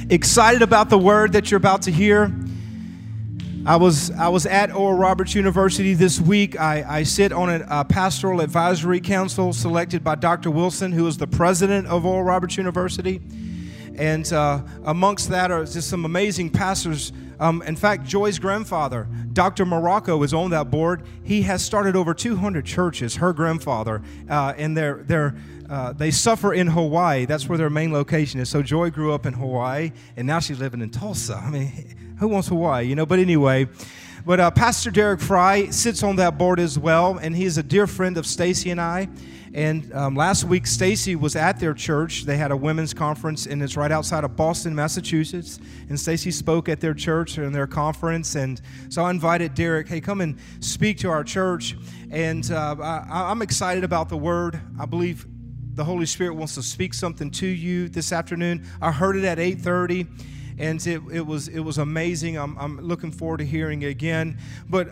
Excited about the word that you're about to hear. I was at Oral Roberts University this week. I sit on a pastoral advisory council selected by Dr. Wilson, who is the president of Oral Roberts University. And amongst that are just some amazing pastors. In fact, Joy's grandfather, Dr. Morocco, is on that board. He has started over 200 churches, her grandfather, and they suffer in Hawaii. That's where their main location is. So Joy grew up in Hawaii, and now she's living in Tulsa. I mean, who wants Hawaii, you know? But anyway, Pastor Derek Fry sits on that board as well, and he's a dear friend of Stacy and I. And last week, Stacy was at their church. They had a women's conference, and it's right outside of Boston, Massachusetts. And Stacy spoke at their church and their conference. And so I invited Derek, hey, come and speak to our church. And I'm excited about the word. I believe the Holy Spirit wants to speak something to you this afternoon. I heard it at 8:30, and it was amazing. I'm looking forward to hearing it again. But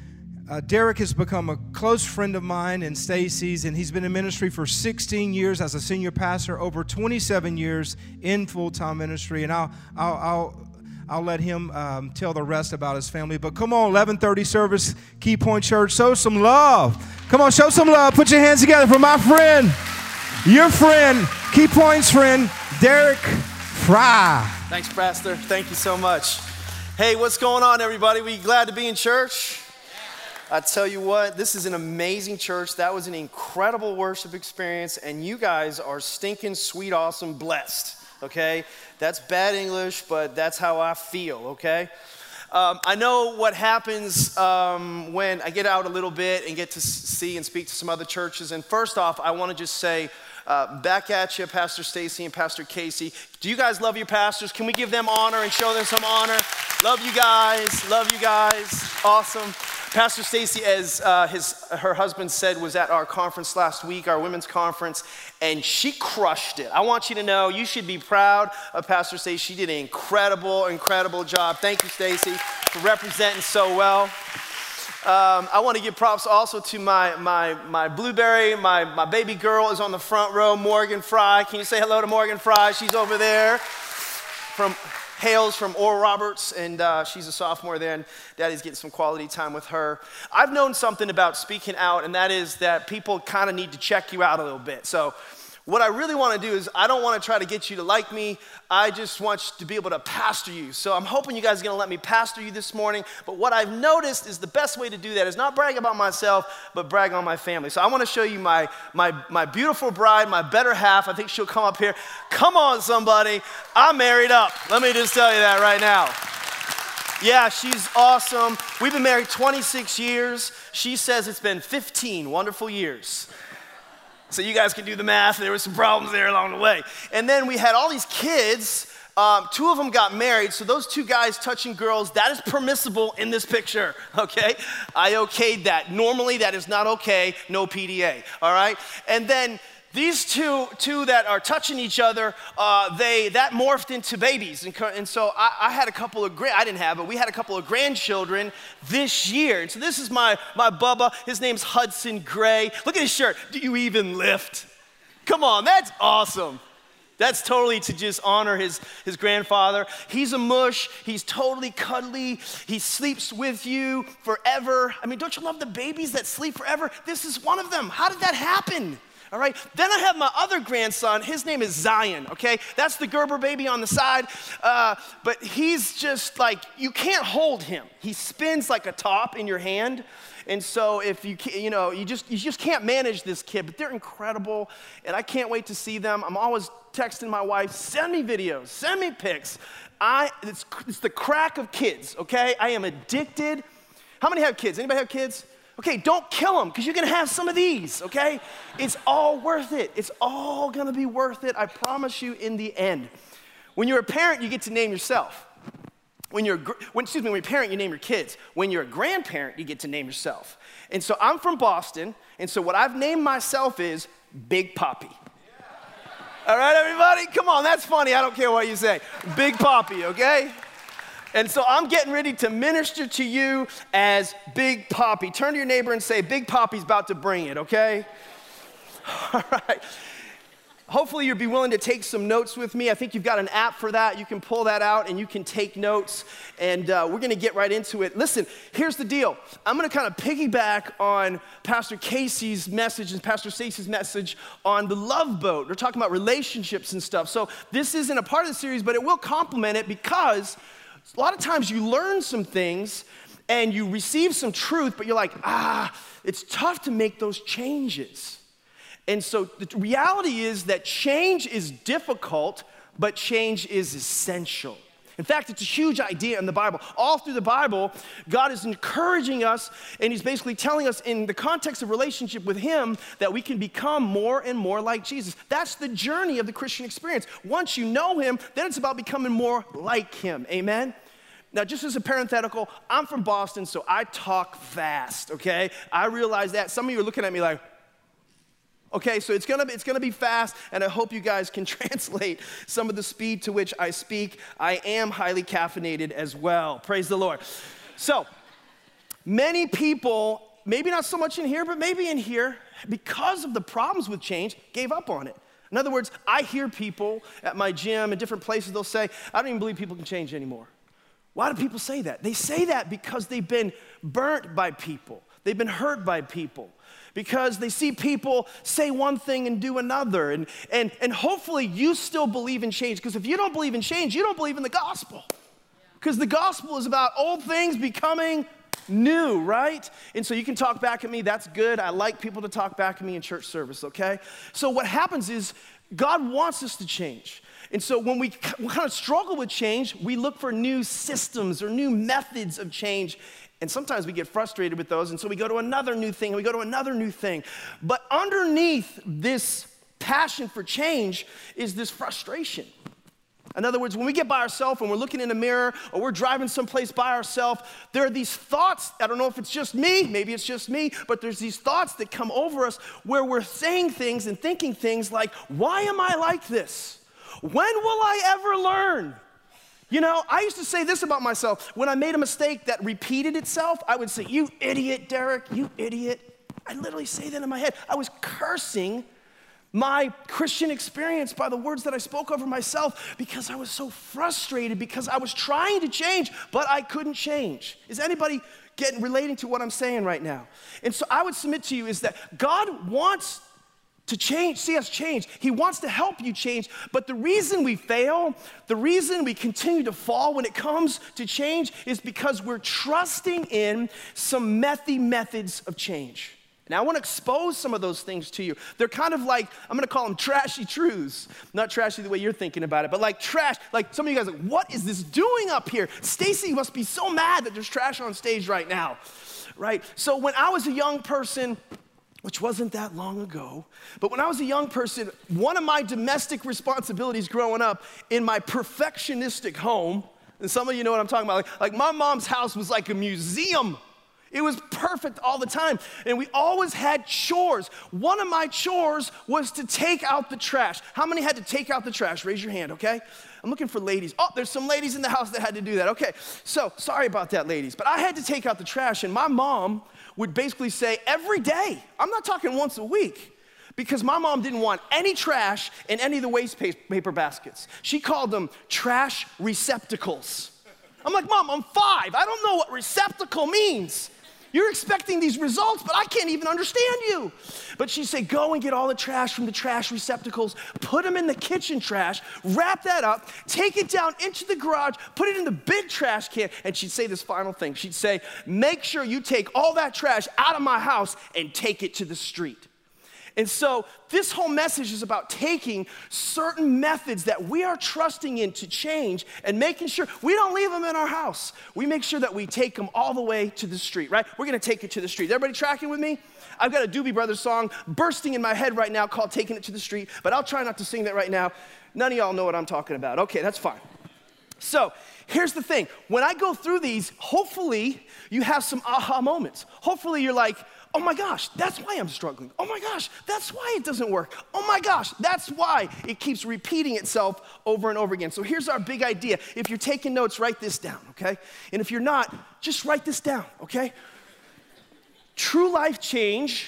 Derek has become a close friend of mine and Stacy's, and he's been in ministry for 16 years as a senior pastor, over 27 years in full-time ministry. And I'll let him tell the rest about his family. But come on, 11:30 service, Key Point Church, show some love. Come on, show some love. Put your hands together for my friend, your friend, Key Point's friend, Derek Fry. Thanks, Pastor. Thank you so much. Hey, what's going on, everybody? We glad to be in church? I tell you what, this is an amazing church. That was an incredible worship experience, and you guys are stinking, sweet, awesome, blessed, okay? That's bad English, but that's how I feel, okay? I know what happens when I get out a little bit and get to see and speak to some other churches, and first off, I want to just say, back at you, Pastor Stacy and Pastor Casey. Do you guys love your pastors? Can we give them honor and show them some honor? Love you guys. Love you guys. Awesome. Pastor Stacy, as her husband said, was at our conference last week, our women's conference, and she crushed it. I want you to know you should be proud of Pastor Stacy. She did an incredible job. Thank you, Stacy, for representing so well. I want to give props also to my blueberry, my baby girl is on the front row, Morgan Fry. Can you say hello to Morgan Fry? She's over there, hails from Oral Roberts, and she's a sophomore there, and Daddy's getting some quality time with her. I've known something about speaking out, and that is that people kind of need to check you out a little bit. So what I really want to do is I don't want to try to get you to like me. I just want to be able to pastor you. So I'm hoping you guys are going to let me pastor you this morning. But what I've noticed is the best way to do that is not brag about myself, but brag on my family. So I want to show you my beautiful bride, my better half. I think she'll come up here. Come on, somebody. I'm married up. Let me just tell you that right now. Yeah, she's awesome. We've been married 26 years. She says it's been 15 wonderful years. So you guys can do the math. There were some problems there along the way. And then we had all these kids. 2 of them got married. So those 2 guys touching girls, that is permissible in this picture, okay? I okayed that. Normally, that is not okay. No PDA, all right? And then these two that are touching each other, that morphed into babies. And so I had a couple of, I didn't have, but we had a couple of grandchildren this year. And so this is my Bubba. His name's Hudson Gray. Look at his shirt. Do you even lift? Come on, that's awesome. That's totally to just honor his grandfather. He's a mush. He's totally cuddly. He sleeps with you forever. I mean, don't you love the babies that sleep forever? This is one of them. How did that happen? All right, then I have my other grandson. His name is Zion, okay? That's the Gerber baby on the side. But he's just like, you can't hold him. He spins like a top in your hand. And so if you just can't manage this kid, but they're incredible. And I can't wait to see them. I'm always texting my wife, send me videos, send me pics. It's the crack of kids, okay? I am addicted. How many have kids? Anybody have kids? Okay, don't kill them because you're going to have some of these, okay? It's all worth it. It's all going to be worth it, I promise you, in the end. When you're a parent, you get to name yourself. When you're a parent, you name your kids. When you're a grandparent, you get to name yourself. And so I'm from Boston, and so what I've named myself is Big Poppy. All right, everybody? Come on, that's funny. I don't care what you say. Big Poppy, okay? And so I'm getting ready to minister to you as Big Poppy. Turn to your neighbor and say, Big Poppy's about to bring it, okay? All right. hopefully you'll be willing to take some notes with me. I think you've got an app for that. You can pull that out and you can take notes. And we're going to get right into it. Listen, here's the deal. I'm going to kind of piggyback on Pastor Casey's message and Pastor Stacey's message on the Love Boat. We're talking about relationships and stuff. So this isn't a part of the series, but it will complement it because a lot of times you learn some things and you receive some truth, but you're like, it's tough to make those changes. And so the reality is that change is difficult, but change is essential. In fact, it's a huge idea in the Bible. All through the Bible, God is encouraging us, and he's basically telling us in the context of relationship with him that we can become more and more like Jesus. That's the journey of the Christian experience. Once you know him, then it's about becoming more like him. Amen? Now, just as a parenthetical, I'm from Boston, so I talk fast, okay? I realize that. Some of you are looking at me like, okay, so it's gonna be fast, and I hope you guys can translate some of the speed to which I speak. I am highly caffeinated as well. Praise the Lord. So, many people, maybe not so much in here, but maybe in here, because of the problems with change, gave up on it. In other words, I hear people at my gym and different places, they'll say, I don't even believe people can change anymore. Why do people say that? They say that because they've been burnt by people. They've been hurt by people. Because they see people say one thing and do another. And hopefully you still believe in change. Because if you don't believe in change, you don't believe in the gospel. Because the gospel is about old things becoming new, right? And so you can talk back at me. That's good. I like people to talk back at me in church service, okay? So what happens is God wants us to change. And so when we kind of struggle with change, we look for new systems or new methods of change. And sometimes we get frustrated with those, and so we go to another new thing, and we go to another new thing. But underneath this passion for change is this frustration. In other words, when we get by ourselves and we're looking in a mirror or we're driving someplace by ourselves, there are these thoughts, I don't know if it's just me, maybe it's just me, but there's these thoughts that come over us where we're saying things and thinking things like, why am I like this? When will I ever learn? You know, I used to say this about myself. When I made a mistake that repeated itself, I would say, you idiot, Derek, you idiot. I literally say that in my head. I was cursing my Christian experience by the words that I spoke over myself because I was so frustrated because I was trying to change, but I couldn't change. Is anybody relating to what I'm saying right now? And so I would submit to you is that God wants to change, see us change. He wants to help you change, but the reason we fail, the reason we continue to fall when it comes to change is because we're trusting in some methods of change. Now, I want to expose some of those things to you. They're kind of like, I'm going to call them trashy truths. Not trashy the way you're thinking about it, but like trash. Like some of you guys are like, what is this doing up here? Stacy must be so mad that there's trash on stage right now, right? So when I was a young person, which wasn't that long ago, but when I was a young person, one of my domestic responsibilities growing up in my perfectionistic home, and some of you know what I'm talking about, like my mom's house was like a museum. It was perfect all the time, and we always had chores. One of my chores was to take out the trash. How many had to take out the trash? Raise your hand, okay? I'm looking for ladies. Oh, there's some ladies in the house that had to do that. Okay, so sorry about that, ladies, but I had to take out the trash, and my mom would basically say every day, I'm not talking once a week, because my mom didn't want any trash in any of the waste paper baskets. She called them trash receptacles. I'm like, Mom, I'm 5. I don't know what receptacle means. You're expecting these results, but I can't even understand you. But she'd say, go and get all the trash from the trash receptacles, put them in the kitchen trash, wrap that up, take it down into the garage, put it in the big trash can, and she'd say this final thing. She'd say, make sure you take all that trash out of my house and take it to the street. And so this whole message is about taking certain methods that we are trusting in to change and making sure we don't leave them in our house. We make sure that we take them all the way to the street, right? We're going to take it to the street. Everybody tracking with me? I've got a Doobie Brothers song bursting in my head right now called Taking It to the Street, but I'll try not to sing that right now. None of y'all know what I'm talking about. Okay, that's fine. So here's the thing. When I go through these, hopefully you have some aha moments. Hopefully you're like, oh my gosh, that's why I'm struggling. Oh my gosh, that's why it doesn't work. Oh my gosh, that's why it keeps repeating itself over and over again. So here's our big idea. If you're taking notes, write this down, okay? And if you're not, just write this down, okay? True life change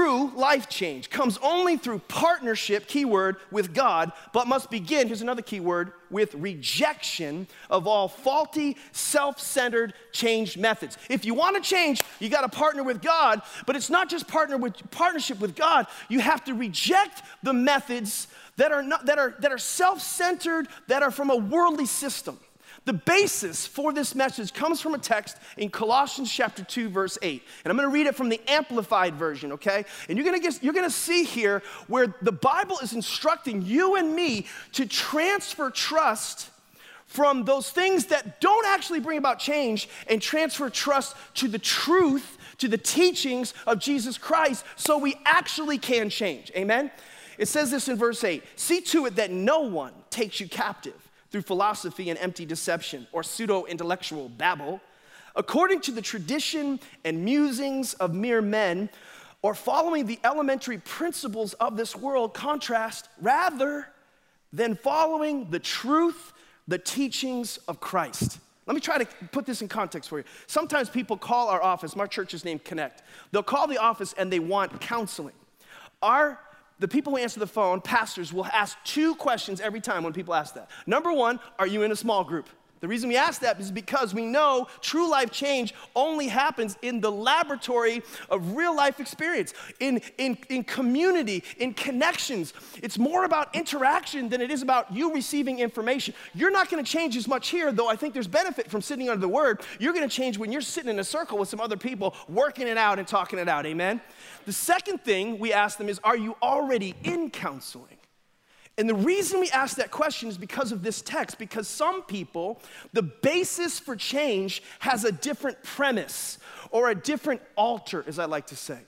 comes only through partnership, keyword, with God, but must begin, here's another keyword, with rejection of all faulty, self-centered change methods. If you want to change, you got to partner with God, but it's not just partnership with God. You have to reject the methods that are self-centered, that are from a worldly system. The basis for this message comes from a text in Colossians chapter 2, verse 8. And I'm going to read it from the Amplified version, okay? And you're going to see here where the Bible is instructing you and me to transfer trust from those things that don't actually bring about change and transfer trust to the truth, to the teachings of Jesus Christ so we actually can change. Amen? It says this in verse 8. See to it that no one takes you captive through philosophy and empty deception or pseudo-intellectual babble, according to the tradition and musings of mere men, or following the elementary principles of this world, rather than following the truth, the teachings of Christ. Let me try to put this in context for you. Sometimes people call our office, my church is named Connect. They'll call the office and they want counseling. The people who answer the phone, pastors, will ask two questions every time when people ask that. Number one, are you in a small group? The reason we ask that is because we know true life change only happens in the laboratory of real life experience, in community, in connections. It's more about interaction than it is about you receiving information. You're not going to change as much here, though I think there's benefit from sitting under the Word. You're going to change when you're sitting in a circle with some other people, working it out and talking it out, amen? The second thing we ask them is, are you already in counseling? And the reason we ask that question is because of this text, because some people, the basis for change has a different premise or a different altar, as I like to say.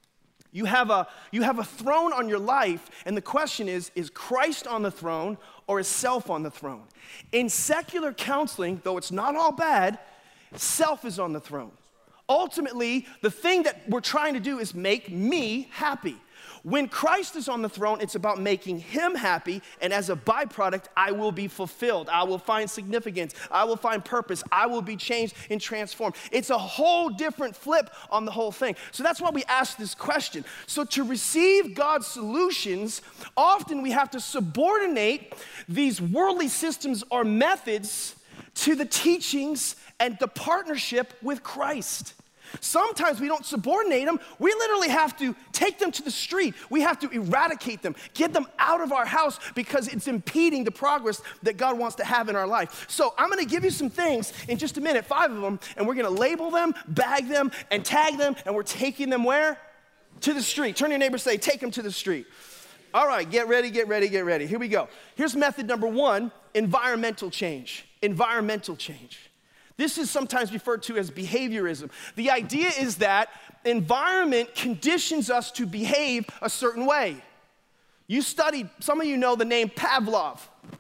You have a throne on your life, and the question is Christ on the throne or is self on the throne? In secular counseling, though it's not all bad, self is on the throne. Ultimately, the thing that we're trying to do is make me happy. When Christ is on the throne, it's about making him happy, and as a byproduct, I will be fulfilled. I will find significance. I will find purpose. I will be changed and transformed. It's a whole different flip on the whole thing. So that's why we ask this question. So to receive God's solutions, often we have to subordinate these worldly systems or methods to the teachings and the partnership with Christ. Sometimes we don't subordinate them. We literally have to take them to the street. We have to eradicate them, get them out of our house because it's impeding the progress that God wants to have in our life. So I'm going to give you some things in just a minute, 5 of them, and we're going to label them, bag them, and tag them, and we're taking them where? To the street. Turn to your neighbor and say, take them to the street. All right, get ready, get ready, get ready. Here we go. Here's method number 1, environmental change. Environmental change. This is sometimes referred to as behaviorism. The idea is that environment conditions us to behave a certain way. You studied, some of you know the name Pavlov.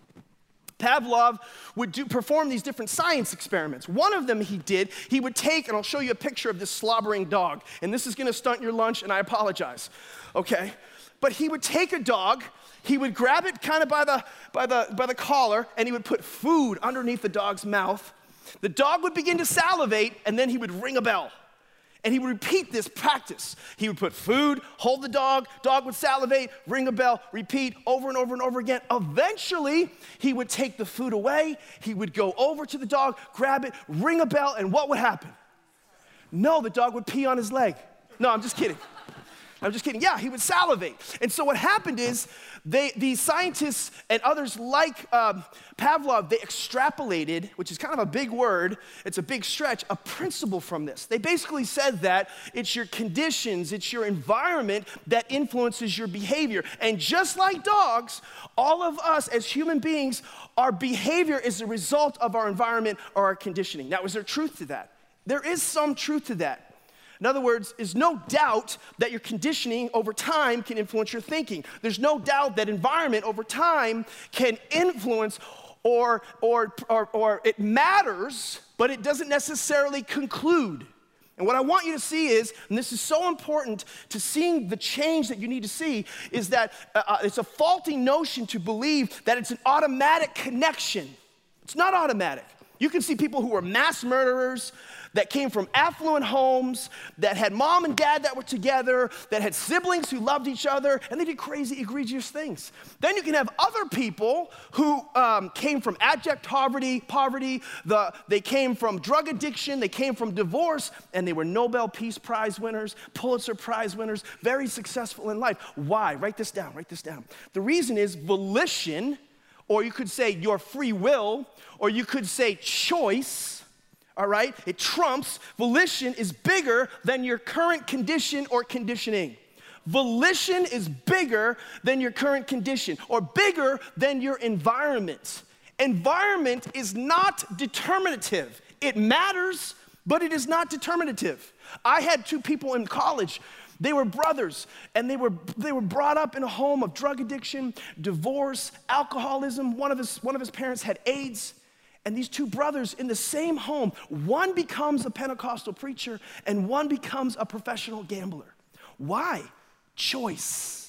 Pavlov would perform these different science experiments. One of them he would take, and I'll show you a picture of this slobbering dog, and this is gonna stunt your lunch, and I apologize, okay? But he would take a dog, he would grab it kind of by the collar, and he would put food underneath the dog's mouth. The dog would begin to salivate, and then he would ring a bell. And he would repeat this practice. He would put food, hold the dog would salivate, ring a bell, repeat over and over and over again. Eventually, he would take the food away, he would go over to the dog, grab it, ring a bell, and what would happen? No, the dog would pee on his leg. No, I'm just kidding. Yeah, he would salivate. And so what happened is these scientists and others like Pavlov, they extrapolated, which is kind of a big word, it's a big stretch, a principle from this. They basically said that it's your conditions, it's your environment that influences your behavior. And just like dogs, all of us as human beings, our behavior is a result of our environment or our conditioning. Now, is there truth to that? There is some truth to that. In other words, there's no doubt that your conditioning over time can influence your thinking. There's no doubt that environment over time can influence or it matters, but it doesn't necessarily conclude. And what I want you to see is, and this is so important to seeing the change that you need to see, is that it's a faulty notion to believe that it's an automatic connection. It's not automatic. You can see people who were mass murderers, that came from affluent homes, that had mom and dad that were together, that had siblings who loved each other, and they did crazy, egregious things. Then you can have other people who came from abject poverty, they came from drug addiction, they came from divorce, and they were Nobel Peace Prize winners, Pulitzer Prize winners, very successful in life. Why? Write this down. The reason is volition, or you could say your free will, or you could say choice. All right, it trumps. Volition is bigger than your current condition or conditioning. Volition is bigger than your current condition or bigger than your environment. Environment is not determinative. It matters, but it is not determinative. I had two people in college. They were brothers, and they were brought up in a home of drug addiction, divorce, alcoholism. One of his parents had AIDS. And these two brothers in the same home, one becomes a Pentecostal preacher and one becomes a professional gambler. Why? Choice.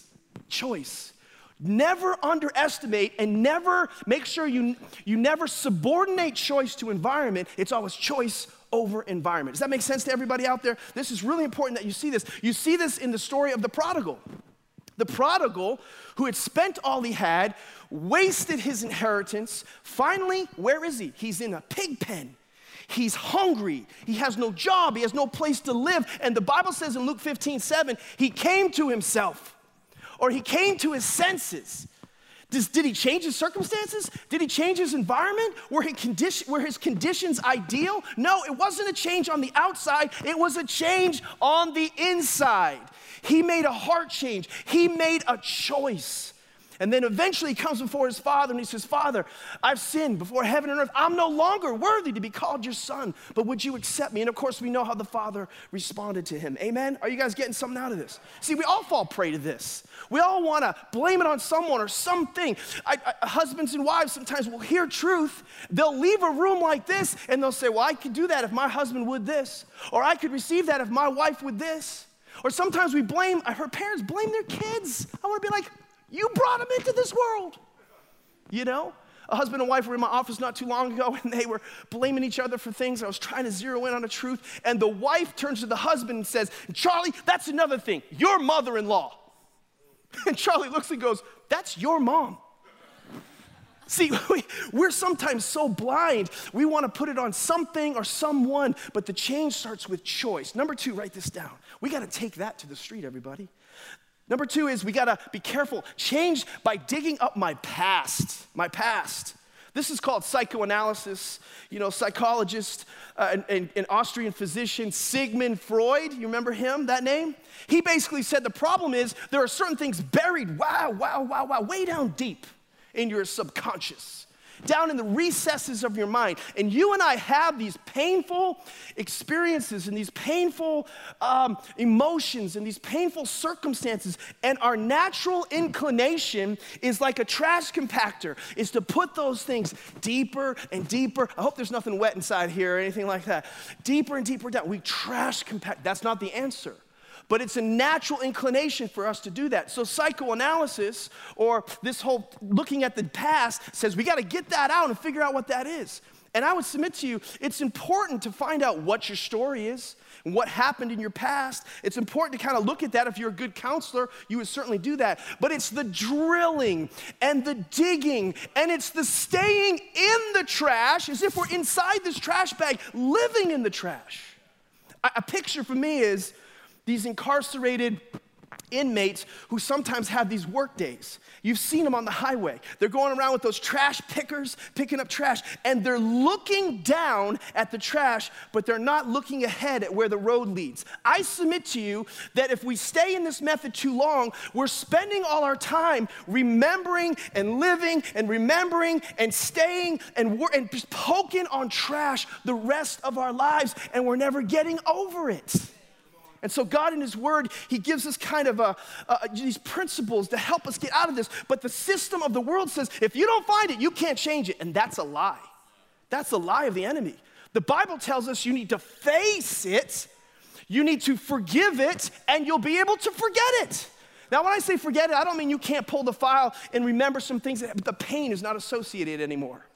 Never underestimate and never make sure you never subordinate choice to environment. It's always choice over environment. Does that make sense to everybody out there? This is really important that you see this. You see this in the story of the prodigal. The prodigal, who had spent all he had, wasted his inheritance. Finally, where is he? He's in a pig pen. He's hungry. He has no job. He has no place to live. And the Bible says in Luke 15:7, he came to himself, or he came to his senses. Did he change his circumstances? Did he change his environment? Were his conditions ideal? No, it wasn't a change on the outside. It was a change on the inside. He made a heart change. He made a choice. And then eventually he comes before his father and he says, Father, I've sinned before heaven and earth. I'm no longer worthy to be called your son, but would you accept me? And of course we know how the father responded to him. Amen? Are you guys getting something out of this? See, we all fall prey to this. We all want to blame it on someone or something. Husbands and wives sometimes will hear truth. They'll leave a room like this and they'll say, well, I could do that if my husband would this, or I could receive that if my wife would this. Or sometimes I heard parents blame their kids. I want to be like, you brought them into this world. You know? A husband and wife were in my office not too long ago, and they were blaming each other for things. I was trying to zero in on the truth, and the wife turns to the husband and says, Charlie, that's another thing. Your mother-in-law. And Charlie looks and goes, that's your mom. See, we're sometimes so blind, we want to put it on something or someone, but the change starts with choice. Number 2, write this down. We got to take that to the street, everybody. Number 2 is we got to be careful. Change by digging up my past. This is called psychoanalysis. You know, psychologist and Austrian physician Sigmund Freud, you remember him, that name? He basically said the problem is there are certain things buried, way down deep in your subconscious, down in the recesses of your mind. And you and I have these painful experiences and these painful emotions and these painful circumstances. And our natural inclination is like a trash compactor, is to put those things deeper and deeper. I hope there's nothing wet inside here or anything like that. Deeper and deeper down. We trash compact. That's not the answer. But it's a natural inclination for us to do that. So psychoanalysis, or this whole looking at the past, says we got to get that out and figure out what that is. And I would submit to you, it's important to find out what your story is and what happened in your past. It's important to kind of look at that. If you're a good counselor, you would certainly do that. But it's the drilling and the digging, and it's the staying in the trash as if we're inside this trash bag, living in the trash. A picture for me is these incarcerated inmates who sometimes have these work days. You've seen them on the highway. They're going around with those trash pickers, picking up trash, and they're looking down at the trash, but they're not looking ahead at where the road leads. I submit to you that if we stay in this method too long, we're spending all our time remembering and living and remembering and staying and just poking on trash the rest of our lives, and we're never getting over it. And so God in his word, he gives us kind of these principles to help us get out of this. But the system of the world says, if you don't find it, you can't change it. And that's a lie. That's a lie of the enemy. The Bible tells us you need to face it, you need to forgive it, and you'll be able to forget it. Now, when I say forget it, I don't mean you can't pull the file and remember some things, but the pain is not associated anymore.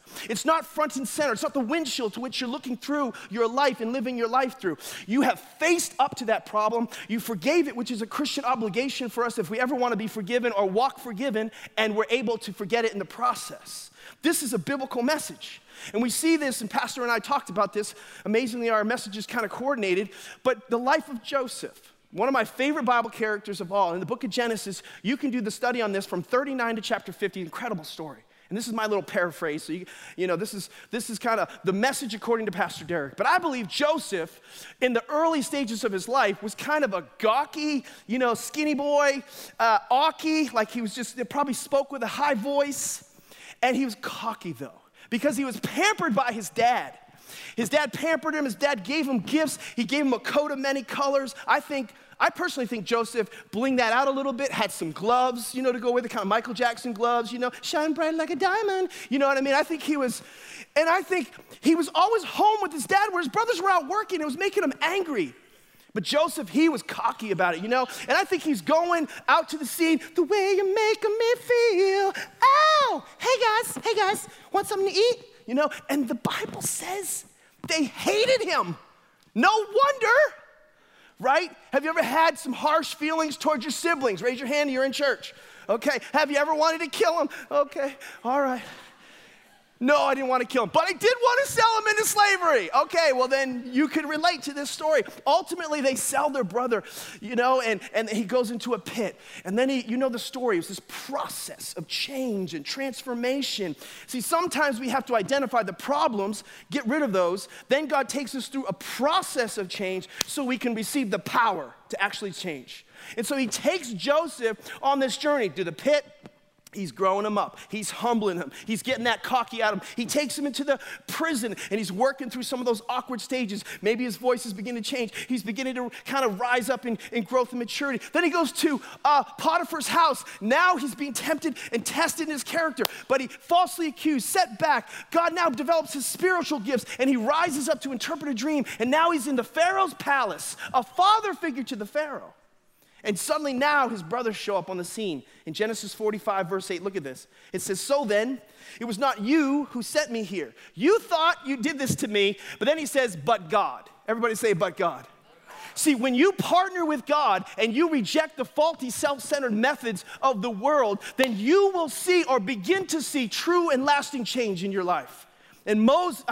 It's not front and center. It's not the windshield to which you're looking through your life and living your life through. You have faced up to that problem. You forgave it, which is a Christian obligation for us if we ever want to be forgiven or walk forgiven, and we're able to forget it in the process. This is a biblical message. And we see this, and Pastor and I talked about this. Amazingly, our message is kind of coordinated. But the life of Joseph, one of my favorite Bible characters of all, in the book of Genesis, you can do the study on this from 39 to chapter 50, incredible story. And this is my little paraphrase, so this is kind of the message according to Pastor Derek. But I believe Joseph, in the early stages of his life, was kind of a gawky, skinny boy, awky, like he was probably spoke with a high voice. And he was cocky, though, because he was pampered by his dad. His dad pampered him. His dad gave him gifts. He gave him a coat of many colors. I personally think Joseph blinged that out a little bit, had some gloves, to go with it, kind of Michael Jackson gloves, shine bright like a diamond. You know what I mean? I think he was always home with his dad where his brothers were out working. It was making him angry. But Joseph, he was cocky about it, And I think he's going out to the scene, the way you're making me feel. Oh, hey guys, want something to eat? And the Bible says they hated him. No wonder. Right? Have you ever had some harsh feelings towards your siblings? Raise your hand, you're in church. Okay. Have you ever wanted to kill them? Okay. All right. No, I didn't want to kill him, but I did want to sell him into slavery. Okay, well then you can relate to this story. Ultimately, they sell their brother, and he goes into a pit. And then the story. It was this process of change and transformation. See, sometimes we have to identify the problems, get rid of those. Then God takes us through a process of change so we can receive the power to actually change. And so he takes Joseph on this journey to the pit. He's growing him up. He's humbling him. He's getting that cocky out of him. He takes him into the prison, and he's working through some of those awkward stages. Maybe his voice is beginning to change. He's beginning to kind of rise up in growth and maturity. Then he goes to Potiphar's house. Now he's being tempted and tested in his character, but he falsely accused, set back. God now develops his spiritual gifts, and he rises up to interpret a dream, and now he's in the Pharaoh's palace, a father figure to the Pharaoh. And suddenly now his brothers show up on the scene. In Genesis 45, verse 8, look at this. It says, so then, it was not you who sent me here. You thought you did this to me, but then he says, but God. Everybody say, but God. See, when you partner with God and you reject the faulty, self-centered methods of the world, then you will see or begin to see true and lasting change in your life. And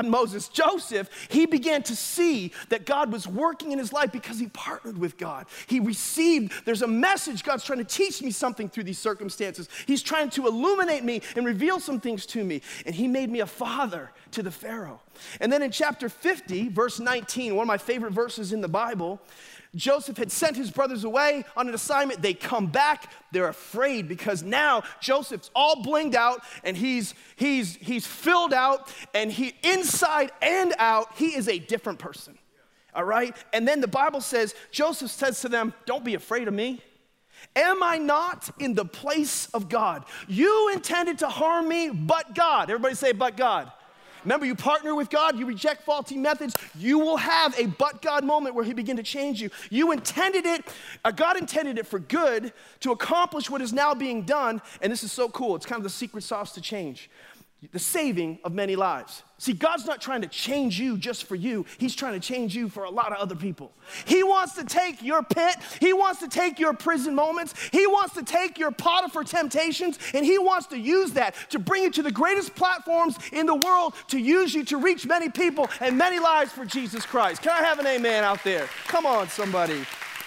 Joseph, he began to see that God was working in his life because he partnered with God. He received, there's a message, God's trying to teach me something through these circumstances. He's trying to illuminate me and reveal some things to me. And he made me a father to the Pharaoh. And then in chapter 50, verse 19, one of my favorite verses in the Bible, Joseph had sent his brothers away on an assignment. They come back. They're afraid because now Joseph's all blinged out and he's filled out, and he inside and out, he is a different person. All right? And then the Bible says, Joseph says to them, don't be afraid of me. Am I not in the place of God? You intended to harm me, but God. Everybody say, but God. Remember, you partner with God, you reject faulty methods, you will have a but God moment where he begin to change you. You intended it, God intended it for good to accomplish what is now being done, and this is so cool. It's kind of the secret sauce to change. The saving of many lives. See, God's not trying to change you just for you. He's trying to change you for a lot of other people. He wants to take your pit. He wants to take your prison moments. He wants to take your Potiphar temptations, and he wants to use that to bring you to the greatest platforms in the world, to use you to reach many people and many lives for Jesus Christ. Can I have an amen out there? Come on, somebody.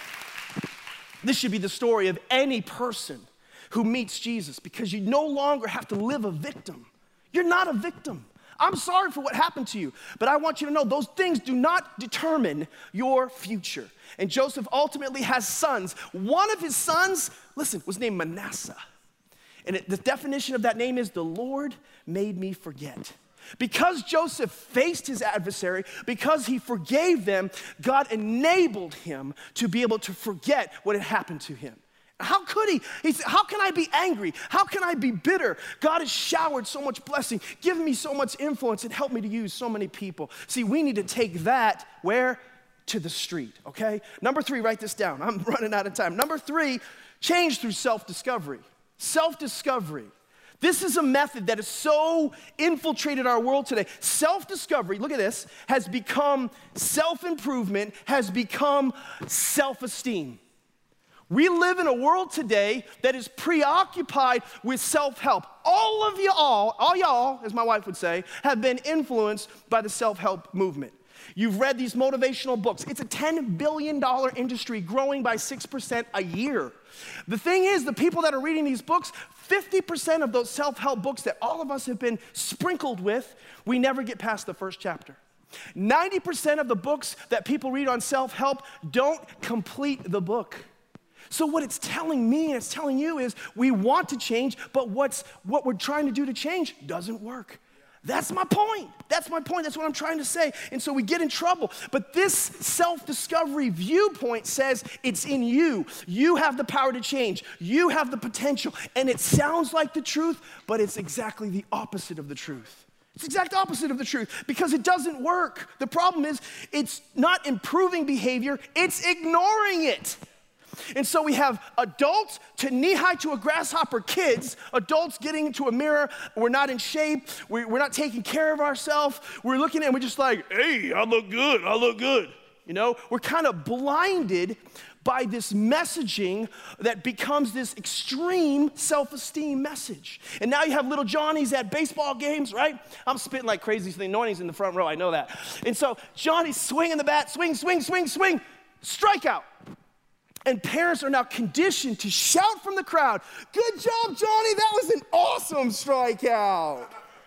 This should be the story of any person who meets Jesus, because you no longer have to live a victim. You're not a victim. I'm sorry for what happened to you, but I want you to know those things do not determine your future. And Joseph ultimately has sons. One of his sons, listen, was named Manasseh. And the definition of that name is the Lord made me forget. Because Joseph faced his adversary, because he forgave them, God enabled him to be able to forget what had happened to him. How could he? He said, how can I be angry? How can I be bitter? God has showered so much blessing, given me so much influence, and helped me to use so many people. See, we need to take that, where? To the street, okay? Number 3, write this down. I'm running out of time. Number 3, change through self-discovery. Self-discovery. This is a method that has so infiltrated our world today. Self-discovery, look at this, has become self-improvement, has become self-esteem. We live in a world today that is preoccupied with self-help. All y'all, as my wife would say, have been influenced by the self-help movement. You've read these motivational books. It's a $10 billion industry growing by 6% a year. The thing is, the people that are reading these books, 50% of those self-help books that all of us have been sprinkled with, we never get past the first chapter. 90% of the books that people read on self-help don't complete the book. So what it's telling me and it's telling you is we want to change, but what we're trying to do to change doesn't work. That's my point. That's my point. That's what I'm trying to say. And so we get in trouble. But this self-discovery viewpoint says it's in you. You have the power to change. You have the potential. And it sounds like the truth, but it's exactly the opposite of the truth. It's the exact opposite of the truth because it doesn't work. The problem is it's not improving behavior, it's ignoring it. And so we have adults to knee-high to a grasshopper kids, adults getting into a mirror, we're not in shape, we're not taking care of ourselves, we're looking at it and we're just like, hey, I look good. You know, we're kind of blinded by this messaging that becomes this extreme self-esteem message. And now you have little Johnnies at baseball games, right? I'm spitting like crazy, so the anointing's in the front row, I know that. And so Johnny's swinging the bat, swing, strikeout. And parents are now conditioned to shout from the crowd, good job, Johnny, that was an awesome strikeout.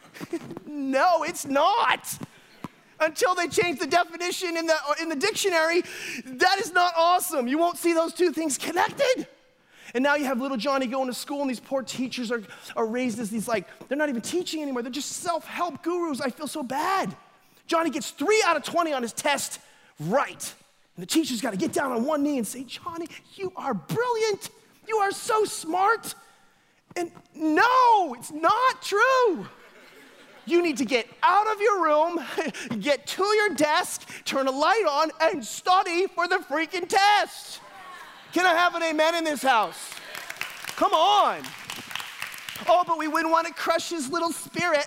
No, it's not. Until they change the definition in the dictionary, that is not awesome. You won't see those two things connected. And now you have little Johnny going to school, and these poor teachers are raised as these they're not even teaching anymore. They're just self-help gurus. I feel so bad. Johnny gets 3 out of 20 on his test right. And the teacher's got to get down on one knee and say, Johnny, you are brilliant. You are so smart. And no, it's not true. You need to get out of your room, get to your desk, turn a light on, and study for the freaking test. Can I have an amen in this house? Come on. Oh, but we wouldn't want to crush his little spirit.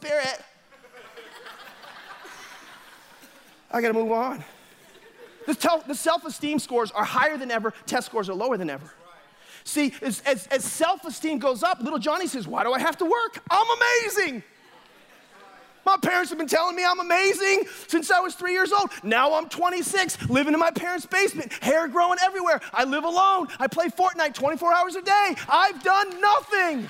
I got to move on. The self-esteem scores are higher than ever. Test scores are lower than ever. See, as self-esteem goes up, little Johnny says, why do I have to work? I'm amazing. My parents have been telling me I'm amazing since I was 3 years old. Now I'm 26, living in my parents' basement, hair growing everywhere. I live alone. I play Fortnite 24 hours a day. I've done nothing.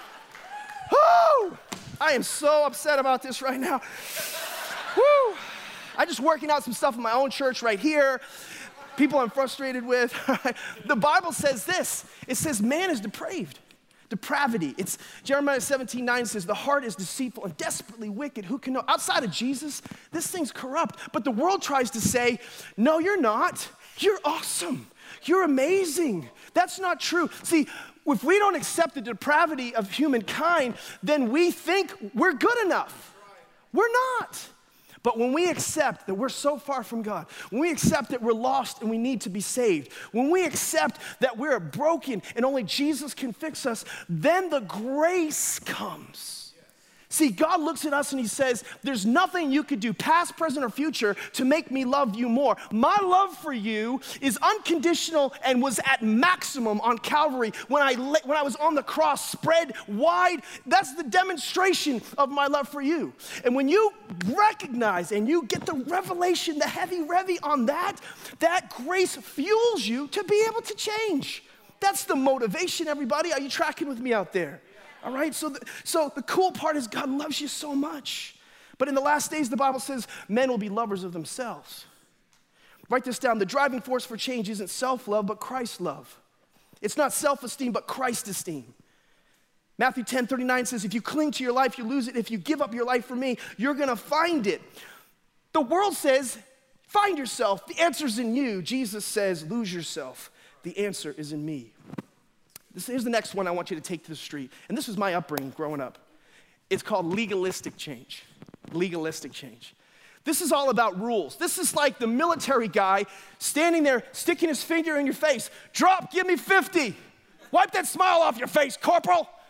Woo! I am so upset about this right now. Woo! I'm just working out some stuff in my own church right here. People I'm frustrated with. The Bible says this. It says man is depraved. Depravity. It's Jeremiah 17:9 says the heart is deceitful and desperately wicked. Who can know? Outside of Jesus, this thing's corrupt. But the world tries to say, no, you're not. You're awesome. You're amazing. That's not true. See, if we don't accept the depravity of humankind, then we think we're good enough. We're not. But when we accept that we're so far from God, when we accept that we're lost and we need to be saved, when we accept that we're broken and only Jesus can fix us, then the grace comes. See, God looks at us and he says, there's nothing you could do, past, present, or future, to make me love you more. My love for you is unconditional and was at maximum on Calvary when I was on the cross, spread wide. That's the demonstration of my love for you. And when you recognize and you get the revelation, the heavy revy on that grace fuels you to be able to change. That's the motivation, everybody. Are you tracking with me out there? All right, so the cool part is God loves you so much. But in the last days, the Bible says men will be lovers of themselves. Write this down. The driving force for change isn't self-love, but Christ love. It's not self-esteem, but Christ-esteem. Matthew 10:39 says, if you cling to your life, you lose it. If you give up your life for me, you're going to find it. The world says, find yourself. The answer's in you. Jesus says, lose yourself. The answer is in me. Here's the next one I want you to take to the street. And this was my upbringing growing up. It's called legalistic change. Legalistic change. This is all about rules. This is like the military guy standing there, sticking his finger in your face. Drop, give me 50. Wipe that smile off your face, corporal.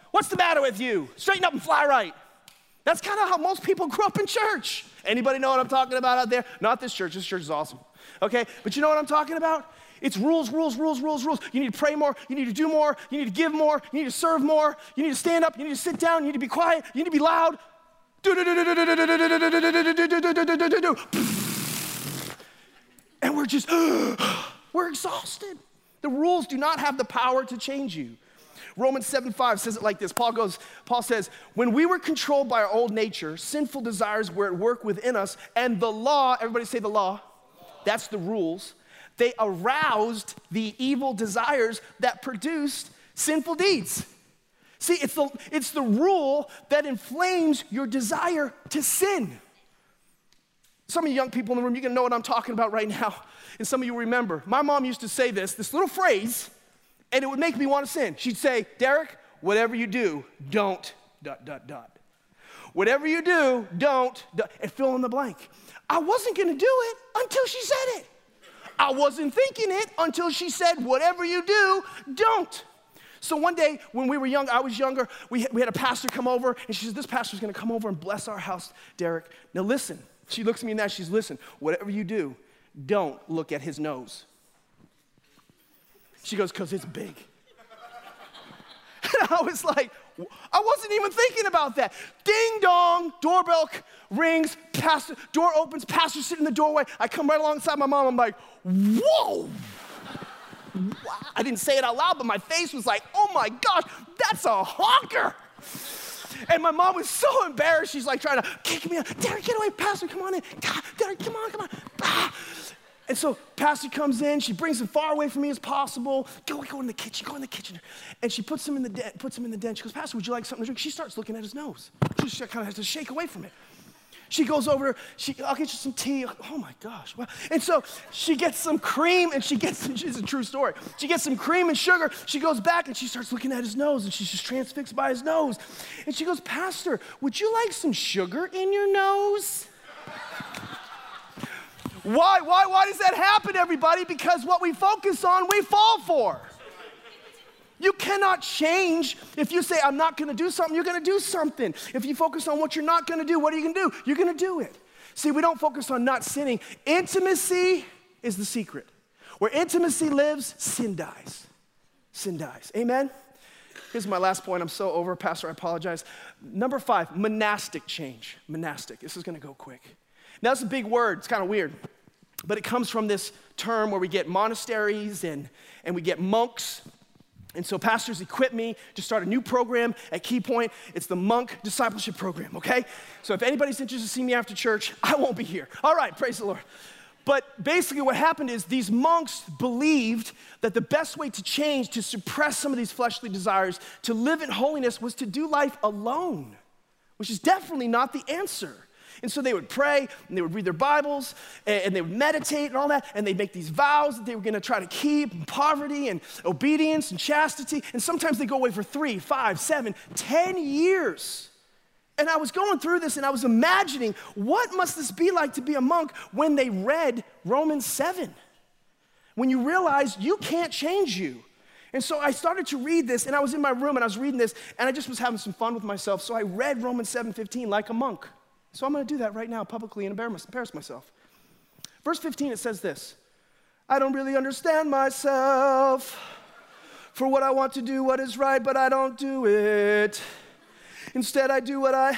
What's the matter with you? Straighten up and fly right. That's kind of how most people grew up in church. Anybody know what I'm talking about out there? Not this church. This church is awesome. Okay? But you know what I'm talking about? It's rules, rules, rules, rules, rules. You need to pray more. You need to do more. You need to give more. You need to serve more. You need to stand up. You need to sit down. You need to be quiet. You need to be loud. And we're just, we're exhausted. The rules do not have the power to change you. Romans 7:5 says it like this. Paul says, when we were controlled by our old nature, sinful desires were at work within us, and the law, everybody say the law. That's the rules. They aroused the evil desires that produced sinful deeds. See, it's the rule that inflames your desire to sin. Some of you young people in the room, you're gonna know what I'm talking about right now. And some of you remember. My mom used to say this little phrase, and it would make me want to sin. She'd say, Derek, whatever you do, don't, ... Whatever you do, don't, ... and fill in the blank. I wasn't gonna do it until she said it. I wasn't thinking it until she said, whatever you do, don't. So one day when we were young, I was younger, we had a pastor come over, and she said, this pastor's gonna come over and bless our house, Derek. Now listen, she looks at me now, she's, listen, whatever you do, don't look at his nose. She goes, because it's big. And I was like, I wasn't even thinking about that. Ding dong, doorbell rings, pastor, door opens, pastor sitting in the doorway. I come right alongside my mom, I'm like, whoa. I didn't say it out loud, but my face was like, oh my gosh, that's a honker. And my mom was so embarrassed, she's like trying to kick me out. Derek, get away, pastor, come on in. Derek, come on. And so pastor comes in, she brings him far away from me as possible. Go in the kitchen. And she puts him in the den. She goes, pastor, would you like something to drink? She starts looking at his nose. She kind of has to shake away from it. She goes over, I'll get you some tea. Oh my gosh. Well, and so she gets some cream and it's a true story. She gets some cream and sugar. She goes back and she starts looking at his nose and she's just transfixed by his nose. And she goes, pastor, would you like some sugar in your nose? Why does that happen, everybody? Because what we focus on, we fall for. You cannot change. If you say, I'm not gonna do something, you're gonna do something. If you focus on what you're not gonna do, what are you gonna do? You're gonna do it. See, we don't focus on not sinning. Intimacy is the secret. Where intimacy lives, sin dies. Sin dies. Amen? Here's my last point. I'm so over, Pastor, I apologize. Number 5, monastic change. Monastic. This is gonna go quick. Now, that's a big word. It's kind of weird. But it comes from this term where we get monasteries and we get monks. And so pastors equip me to start a new program at Key Point. It's the Monk Discipleship Program, okay? So if anybody's interested in seeing me after church, I won't be here. All right, praise the Lord. But basically what happened is these monks believed that the best way to change, to suppress some of these fleshly desires, to live in holiness was to do life alone, which is definitely not the answer. And so they would pray, and they would read their Bibles, and they would meditate and all that, and they'd make these vows that they were gonna try to keep, poverty and obedience and chastity, and sometimes they go away for 3, 5, 7, 10 years. And I was going through this, and I was imagining, what must this be like to be a monk when they read Romans 7? When you realize you can't change you. And so I started to read this, and I was in my room, and I was reading this, and I just was having some fun with myself, so I read Romans 7:15 like a monk. So I'm gonna do that right now publicly and embarrass myself. Verse 15, it says this: I don't really understand myself. For what I want to do what is right, but I don't do it. Instead, I do what I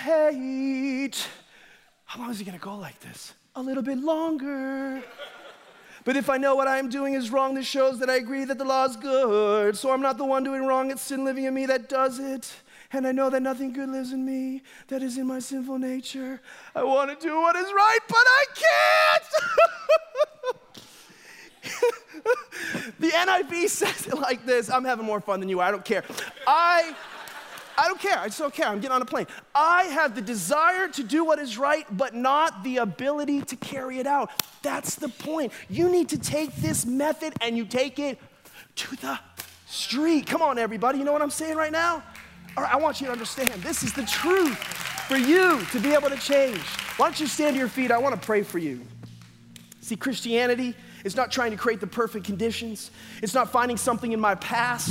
hate. How long is he gonna go like this? A little bit longer. But if I know what I am doing is wrong, this shows that I agree that the law is good. So I'm not the one doing wrong, it's sin living in me that does it. And I know that nothing good lives in me, that is in my sinful nature. I want to do what is right, but I can't. The NIV says it like this. I'm having more fun than you are. I don't care. I don't care. I just don't care. I'm getting on a plane. I have the desire to do what is right, but not the ability to carry it out. That's the point. You need to take this method and you take it to the street. Come on, everybody. You know what I'm saying right now? All right, I want you to understand, this is the truth for you to be able to change. Why don't you stand to your feet? I want to pray for you. See, Christianity is not trying to create the perfect conditions. It's not finding something in my past.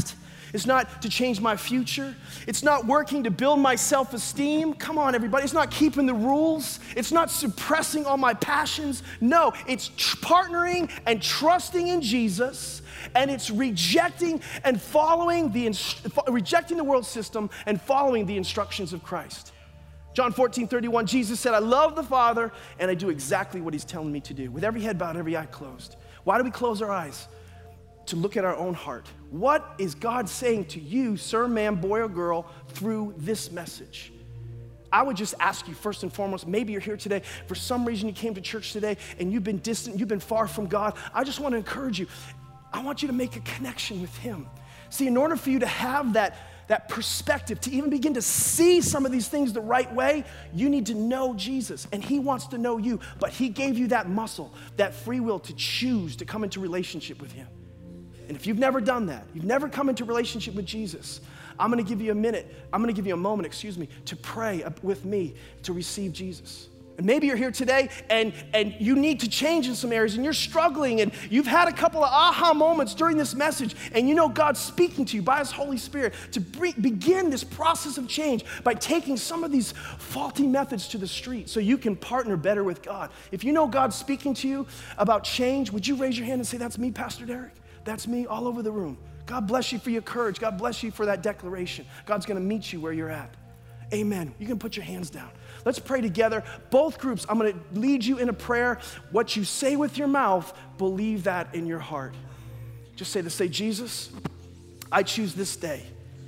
It's not to change my future. It's not working to build my self-esteem. Come on, everybody. It's not keeping the rules. It's not suppressing all my passions. No, it's partnering and trusting in Jesus, and it's rejecting and following rejecting the world system and following the instructions of Christ. John 14:31, Jesus said, I love the Father, and I do exactly what he's telling me to do. With every head bowed, every eye closed. Why do we close our eyes? To look at our own heart. What is God saying to you, sir, ma'am, boy, or girl, through this message? I would just ask you, first and foremost, maybe you're here today, for some reason you came to church today, and you've been distant, you've been far from God. I just want to encourage you. I want you to make a connection with him. See, in order for you to have that perspective, to even begin to see some of these things the right way, you need to know Jesus, and he wants to know you, but he gave you that muscle, that free will to choose to come into relationship with him. And if you've never done that, you've never come into relationship with Jesus, I'm gonna give you a moment, to pray with me to receive Jesus. And maybe you're here today and you need to change in some areas and you're struggling and you've had a couple of aha moments during this message and you know God's speaking to you by his Holy Spirit to begin this process of change by taking some of these faulty methods to the street so you can partner better with God. If you know God's speaking to you about change, would you raise your hand and say, that's me, Pastor Derek? That's me, all over the room. God bless you for your courage. God bless you for that declaration. God's gonna meet you where you're at. Amen. You can put your hands down. Let's pray together. Both groups, I'm gonna lead you in a prayer. What you say with your mouth, believe that in your heart. Just say this, say, Jesus, I choose this day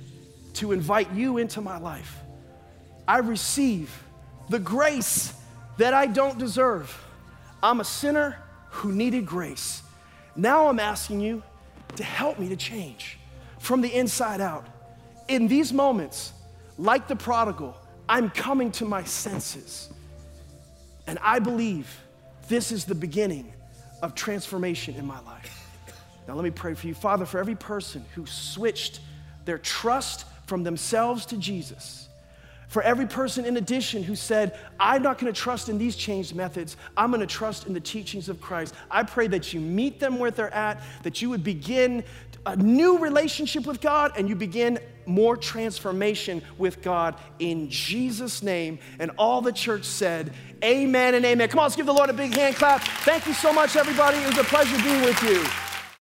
to invite you into my life. I receive the grace that I don't deserve. I'm a sinner who needed grace. Now I'm asking you to help me to change from the inside out. In these moments, like the prodigal, I'm coming to my senses. And I believe this is the beginning of transformation in my life. Now let me pray for you. Father, for every person who switched their trust from themselves to Jesus, for every person in addition who said, I'm not gonna trust in these changed methods, I'm gonna trust in the teachings of Christ. I pray that you meet them where they're at, that you would begin a new relationship with God and you begin more transformation with God in Jesus' name. And all the church said, amen and amen. Come on, let's give the Lord a big hand clap. Thank you so much, everybody. It was a pleasure being with you.